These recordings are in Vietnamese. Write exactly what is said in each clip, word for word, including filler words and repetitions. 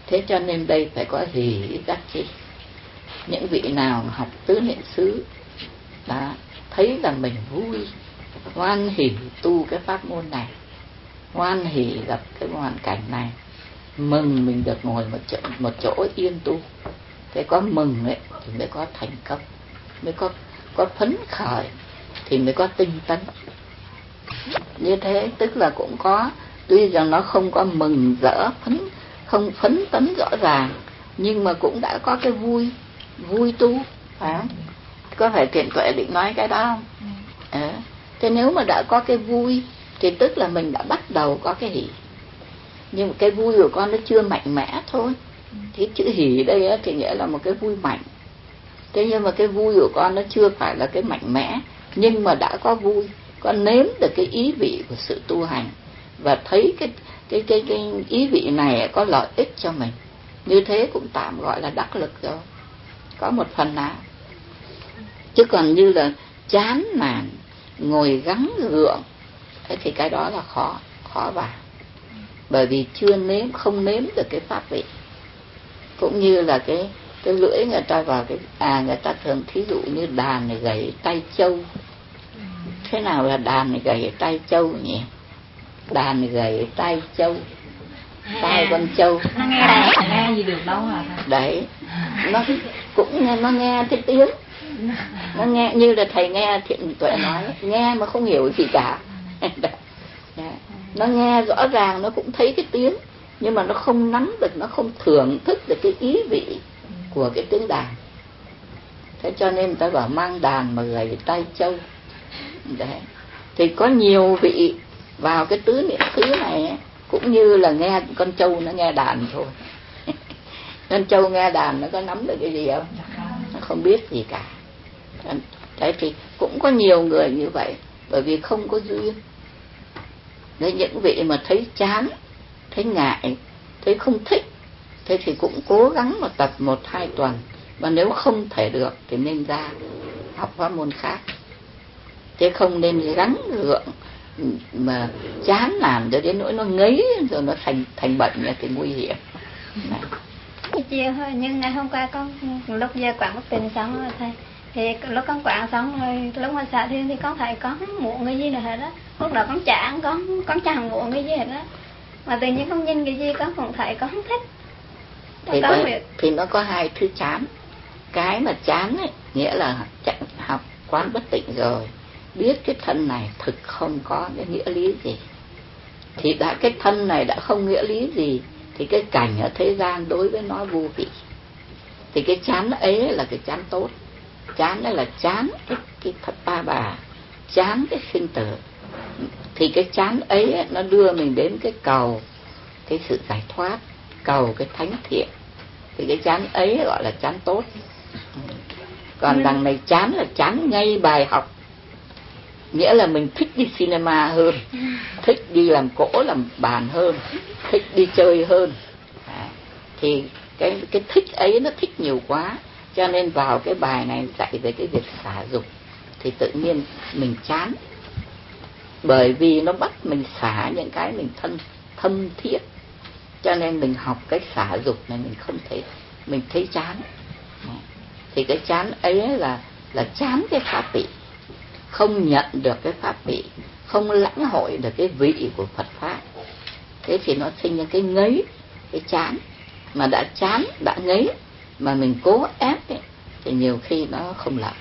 Thế cho nên đây phải có hỷ giác chi. Những vị nào học tứ niệm xứ đã thấy là mình vui, hoan hỷ tu cái pháp môn này, hoan hỷ gặp cái hoàn cảnh này, mừng mình được ngồi một chỗ, một chỗ yên tu. Thế có mừng ấy thì mới có thành công, mới có có phấn khởi thì mới có tinh tấn. Như thế tức là cũng có, tuy rằng nó không có mừng rỡ phấn, không phấn tấn rõ ràng, nhưng mà cũng đã có cái vui, vui tu, phải không? Có phải Thiện Tuệ định nói cái đó không? À, thế nếu mà đã có cái vui thì tức là mình đã bắt đầu có cái hỷ. Nhưng mà cái vui của con nó chưa mạnh mẽ thôi. Thì chữ hỷ đây á, thì nghĩa là một cái vui mạnh. Thế nhưng mà cái vui của con nó chưa phải là cái mạnh mẽ, nhưng mà đã có vui. Con nếm được cái ý vị của sự tu hành và thấy cái cái cái cái ý vị này có lợi ích cho mình. Như thế cũng tạm gọi là đắc lực rồi. Có một phần nào. Chứ còn như là chán nản, ngồi gắng gượng, thế thì cái đó là khó, khó vào. Bởi vì chưa nếm, không nếm được cái pháp vị. Cũng như là cái cái lưỡi người ta vào cái, à người ta thường thí dụ như đàn này gảy tay trâu. Thế nào là đàn này gảy tay trâu nhỉ? Đàn này gảy tay trâu, tai con trâu. Nó nghe đây, nghe gì được đâu hả? Đấy, nó cũng nghe, nó nghe cái tiếng. Nó nghe như là thầy nghe Thiện Tuệ nói, nghe mà không hiểu gì cả. Nó nghe rõ ràng, nó cũng thấy cái tiếng, nhưng mà nó không nắm được, nó không thưởng thức được cái ý vị của cái tiếng đàn. Thế cho nên người ta bảo mang đàn mà gảy tay trâu. Đấy. Thì có nhiều vị vào cái tứ niệm xứ này cũng như là nghe con trâu nó nghe đàn thôi. Con trâu nghe đàn nó có nắm được cái gì không? Nó không biết gì cả. Đấy thì cũng có nhiều người như vậy, bởi vì không có duyên. Đấy, những vị mà thấy chán, thấy ngại, thấy không thích, thế thì cũng cố gắng mà tập một hai tuần. Mà nếu không thể được thì nên ra học pháp môn khác. Thế không nên gắng gượng mà chán nản cho đến nỗi nó ngấy rồi nó thành thành bệnh thì nguy hiểm. Này. Chiều thôi, nhưng ngày hôm qua con lúc về quán bất tình xong rồi thầy, thì lúc con quán xong rồi lúc mà xả thiên thì con thấy con muộn cái gì nữa hết á. Lúc đó con chán, con con chẳng muộn cái gì hết á. Mà tự nhiên con nhìn cái gì con cũng thấy con không thích. Thì, có, thì nó có hai thứ chán. Cái mà chán ấy nghĩa là học quán bất tịnh rồi, biết cái thân này thực không có cái nghĩa lý gì. Thì đã cái thân này đã không nghĩa lý gì, thì cái cảnh ở thế gian đối với nó vô vị. Thì cái chán ấy là cái chán tốt. Chán đó là chán cái, cái thật ba bà, chán cái sinh tử. Thì cái chán ấy nó đưa mình đến cái cầu cái sự giải thoát, cầu cái thánh thiện. Thì cái chán ấy gọi là chán tốt. Còn đằng này chán là chán ngay bài học, nghĩa là mình thích đi cinema hơn, thích đi làm cỗ làm bàn hơn, thích đi chơi hơn. À, thì cái cái thích ấy nó thích nhiều quá, cho nên vào cái bài này dạy về cái việc xả dục thì tự nhiên mình chán, bởi vì nó bắt mình xả những cái mình thân thâm thiết, cho nên mình học cái xả dục này mình không thấy, mình thấy chán. Thì cái chán ấy là là chán cái pháp vị, không nhận được cái pháp vị, không lãnh hội được cái vị của Phật pháp. Thế thì nó sinh ra cái ngấy, cái chán. Mà đã chán, đã ngấy mà mình cố ép ấy, thì nhiều khi nó không lợi.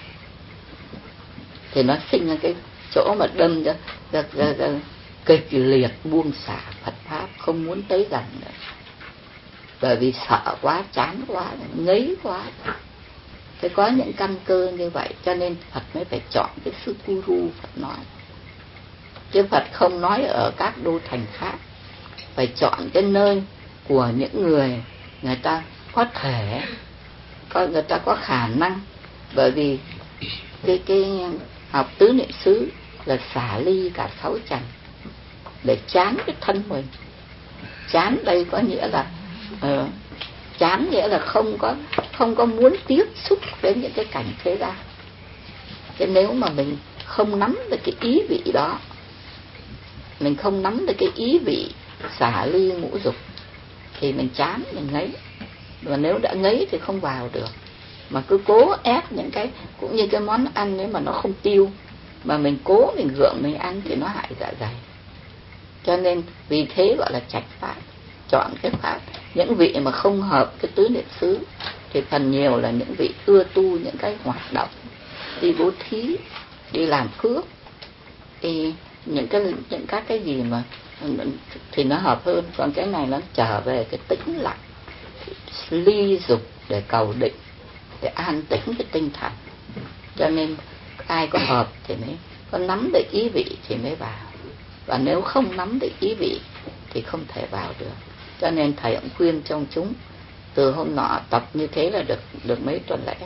Thì nó sinh ra cái chỗ mà đâm ra, ra, ra, ra kịch liệt buông xả Phật pháp, không muốn tới gần nữa. Bởi vì sợ quá, chán quá, ngấy quá. Thế có những căn cơ như vậy, cho nên Phật mới phải chọn cái sư guru Phật nói. Chứ Phật không nói ở các đô thành khác. Phải chọn cái nơi của những người người ta có thể, có người ta có khả năng. Bởi vì cái cái học tứ niệm xứ là xả ly cả sáu trần để chán cái thân mình. Chán đây có nghĩa là uh, chán nghĩa là không có không có muốn tiếp xúc đến những cái cảnh thế gian. Thế nếu mà mình không nắm được cái ý vị đó, mình không nắm được cái ý vị xả ly ngũ dục, thì mình chán, mình ngấy. Và nếu đã ngấy thì không vào được. Mà cứ cố ép những cái, cũng như cái món ăn ấy mà nó không tiêu, mà mình cố mình gượng mình ăn thì nó hại dạ dày. Cho nên vì thế gọi là trạch pháp, chọn cái pháp. Những vị mà không hợp cái tứ niệm xứ thì phần nhiều là những vị ưa tu những cái hoạt động, đi bố thí, đi làm phước, thì những cái những các cái gì mà thì nó hợp hơn. Còn cái này nó trở về cái tĩnh lặng, ly dục để cầu định, để an tĩnh cái tinh thần. Cho nên ai có hợp thì mới có nắm được ý vị thì mới vào, và nếu không nắm được ý vị thì không thể vào được. Cho nên thầy cũng khuyên trong chúng từ hôm nọ tập như thế là được được mấy tuần lễ.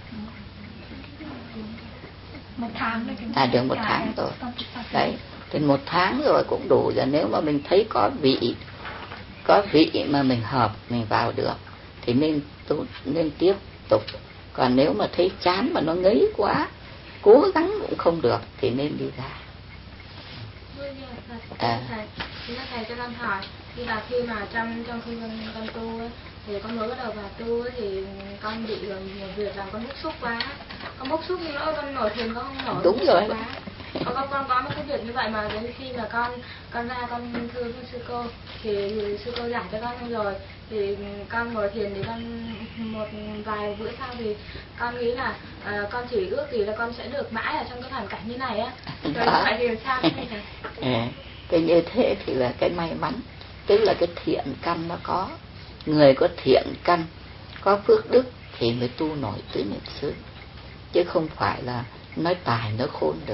Một tháng à được một tháng rồi đấy, thì một tháng rồi cũng đủ rồi. Nếu mà mình thấy có vị có vị mà mình hợp, mình vào được thì nên tu, nên tiếp tục. Còn nếu mà thấy chán mà nó ngấy quá, cố gắng cũng không được thì nên đi ra. À. Thầy, thầy cho con hỏi, như là khi mà trong trong khi con, con tu ấy, thì con mới bắt đầu vào tu ấy, thì con bị một việc làm con bức xúc quá, con bức xúc nhưng nữa con nổi thiền con không nổi. Đúng rồi. Quá. Con, con con có một cái việc như vậy mà đến khi mà con con ra con thưa với sư cô thì, thì sư cô giải cho con xong rồi thì con ngồi thiền thì con một vài bữa sau thì con nghĩ là uh, con chỉ ước gì là con sẽ được mãi ở trong cái hoàn cảnh như này á. Rồi như vậy thì sao thế thầy? À, cái như thế thì là cái may mắn, tức là cái thiện căn nó có. Người có thiện căn, có phước đức thì mới tu nổi tứ niệm xứ, chứ không phải là nói tài nói khôn được.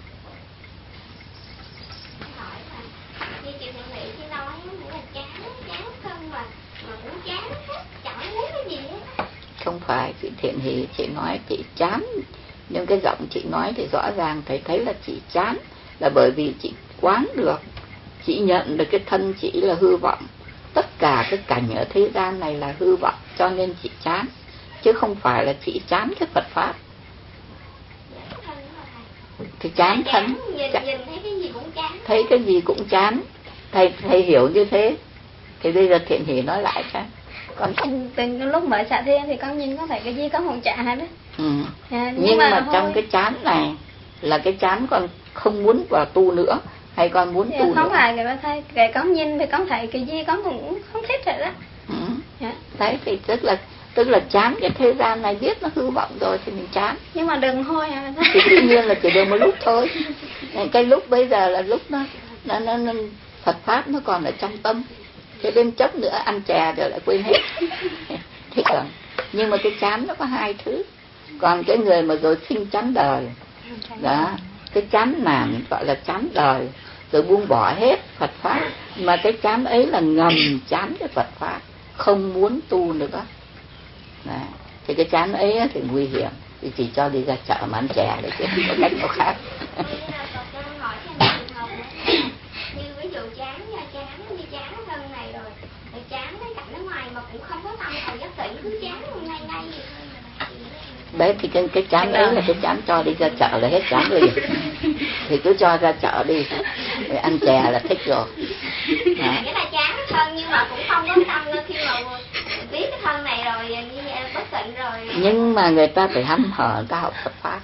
Như chị Thượng Mỹ chị nói là chán, chán thân mà mà cũng chán hết, chẳng muốn cái gì hết. Không phải, chị Thiện Hỷ chị nói chị chán, nhưng cái giọng chị nói thì rõ ràng thầy thấy là chị chán là bởi vì chị quán được, chị nhận được cái thân chị là hư vọng, tất cả cái cảnh ở thế gian này là hư vọng, cho nên chị chán, chứ không phải là chị chán cái Phật pháp. Thì chán thân, nhìn, chán, nhìn thấy cái gì cũng chán, thấy cái gì cũng chán. Thầy thầy hiểu như thế. Thì bây giờ Thiện Hỷ nói lại cho. Còn từ lúc mở xạ thiên thì con nhìn có phải cái gì có hồn trả hết đấy. Ừ. À, nhưng, nhưng mà, mà trong thôi. cái chán này là cái chán con không muốn vào tu nữa hay con muốn thì tu không nữa? Không phải cái đó thôi, cái con nhìn thì con thấy cái gì con cũng không thích rồi đó. Ừ. Dạ. Đấy thì tức là tức là chán cái thế gian này, biết nó hư vọng rồi thì mình chán. Nhưng mà đừng thôi à. Thì tự nhiên là chỉ được một lúc thôi. Cái lúc bây giờ là lúc nó, nó, nó, nó Phật pháp nó còn ở trong tâm. Thế đến chốc nữa ăn chè rồi lại quên hết. Thế còn nhưng mà cái chán nó có hai thứ. Còn cái người mà rồi sinh chán đời đó, cái chán nản gọi là chán đời, rồi buông bỏ hết Phật pháp, mà cái chán ấy là ngầm chán cái Phật pháp, không muốn tu nữa. Đó. Thì cái chán ấy thì nguy hiểm, thì chỉ cho đi ra chợ mà ăn chè đấy, chứ không có cách nào khác. Như ví dụ chán chán như chán thân này rồi, rồi chán cái cảnh ở ngoài mà cũng không có tâm nào giác tỉnh, cứ chán ngay ngay vậy thôi. Đấy thì cái, cái chán ấy là cái chán cho đi ra chợ là hết chán rồi. Thì cứ cho ra chợ đi, để ăn chè là thích rồi. Đó. Nghĩa là chán thân nhưng mà cũng không có tâm nữa, khi mà biết cái thân này rồi như bất tịnh rồi. Nhưng mà người ta phải hăm hở, người ta học Phật pháp.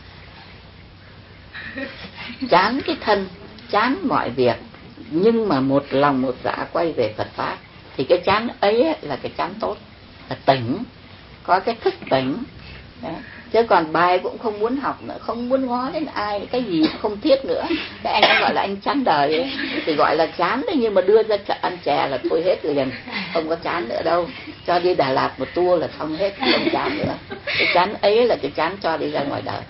Chán cái thân, chán mọi việc, nhưng mà một lòng một dạ quay về Phật pháp, thì cái chán ấy là cái chán tốt, là tỉnh, có cái thức tỉnh. Đấy. Chứ còn bài cũng không muốn học nữa, không muốn ngó đến ai, cái gì cũng không thiết nữa. Cái anh gọi là anh chán đời ấy, thì gọi là chán đấy, nhưng mà đưa ra chợ ăn chè là thôi hết rồi, không có chán nữa đâu. Cho đi Đà Lạt một tour là xong hết, không chán nữa. Cái chán ấy là cái chán cho đi ra ngoài đời.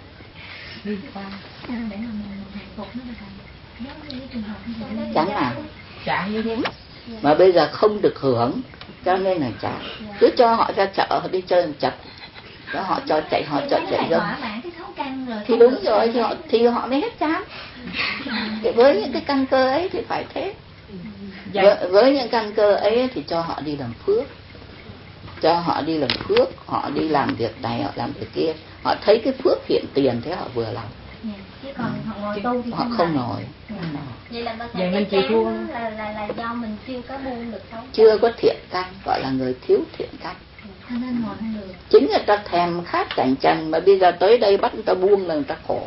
Chán nào? Mà bây giờ không được hưởng, cho nên là chán. Cứ cho họ ra chợ, họ đi chơi một chập, đó họ cho chạy, họ cho chạy rồi. Thì đúng rồi, thì họ, thì họ mới hết chán. Thì với những cái căn cơ ấy thì phải thế. Với, với những căn cơ ấy thì cho họ đi làm phước, cho họ đi làm phước, họ đi làm việc này, họ làm việc kia. Họ thấy cái phước hiện tiền thế họ vừa lòng, Chứ còn họ ngồi tu thì họ không, không nổi. nổi. Ừ. Không nổi. Vậy là bà Vậy thầy mình cái chịu thua. chán là, là là do mình chưa có buông được không? Chưa có thiện căn, gọi là người thiếu thiện căn. Cho nên ngồi không được. Chính người ta thèm khát cảnh trần mà bây giờ tới đây bắt người ta buông là người ta khổ.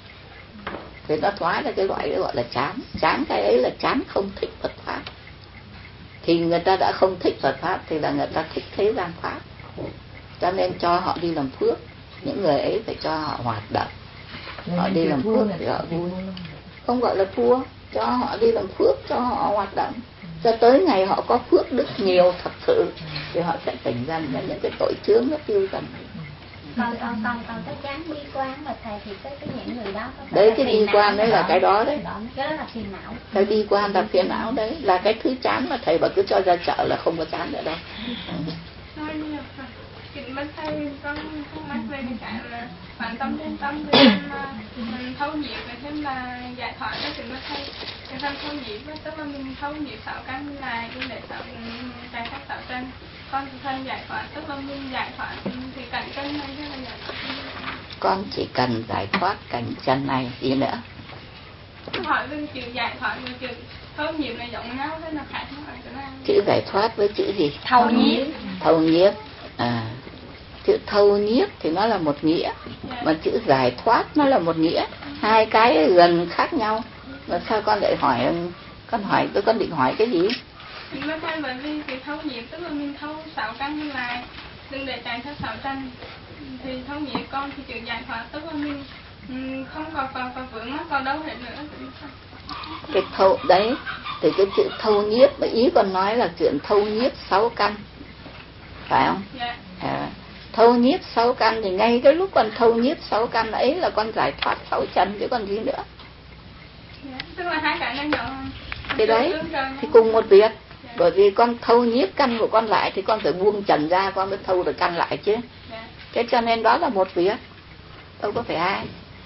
Thì nó thoái ra cái loại đó gọi là chán. Chán cái ấy là chán không thích Phật Pháp. Thì người ta đã không thích Phật Pháp thì là người ta thích thế gian Pháp. Cho nên cho họ đi làm phước. Những người ấy phải cho họ hoạt động. Họ đi làm phước thì họ vui. Không gọi là thua. Cho họ đi làm phước, cho họ hoạt động. Cho tới ngày họ có phước đức nhiều thật sự thì họ sẽ tỉnh dần ra những cái tội chướng nó tiêu dần. Còn còn còn còn cái chán bi quan mà thầy thì cái cái những người đó có phải Đấy là cái phiền bi não quan đấy là cái đó đấy. Cái đó là phiền não. Cái bi quan là phiền não đấy, là cái thứ chán mà thầy bảo cứ cho ra chợ là không có chán nữa đâu. Nói như là kính bác thầy con không mắc về cái cái là bản tâm trên tâm thì em mình thấu nhiệt rồi thêm là giải thoát cho kính bác thầy. Cái phần thấu nhiệt tức là mình thấu nhiệt sáu căn là cũng để tạo giải thoát tạo chân. Con thì thầy giải thoát tức là mình giải thoát thì cảnh chân này hay là giải thoát. Con chỉ cần giải thoát cảnh chân này gì nữa. Hỏi về chữ giải thoát với chữ thấu nhiệt này giống nhau hay là khác nhau chỗ nào? Chữ giải thoát với chữ gì? Thấu nhiếp. Thấu nhiếp. À, chữ thấu nhiếp thì nó là một nghĩa, mà chữ giải thoát nó là một nghĩa. Hai cái gần khác nhau. Mà sao con lại hỏi, con hỏi tôi con định hỏi cái gì? Mình mới thay bởi vì cái thấu nhiếp tức là mình thấu sáu căn lại, đừng để chạy theo sáu chân. Thì thấu nhiếp con thì chữ giải thoát tức là mình không còn còn còn vướng mắc còn đâu hết nữa. Cái thấu đấy thì cái chữ thấu nhiếp mà ý con nói là chuyện thấu nhiếp sáu căn, phải không? Dạ. À, thấu nhiếp sáu căn thì ngay cái lúc con thấu nhiếp sáu căn ấy là con giải thoát sáu chân chứ còn gì nữa. Dạ. Tức là hai cái này nhỏ. Thì đấy thì cùng một việc. Dạ. Bởi vì con thấu nhiếp căn của con lại thì con phải buông trần ra con mới thấu được căn lại chứ. Dạ. Thế cho nên đó là một việc, đâu có phải hai.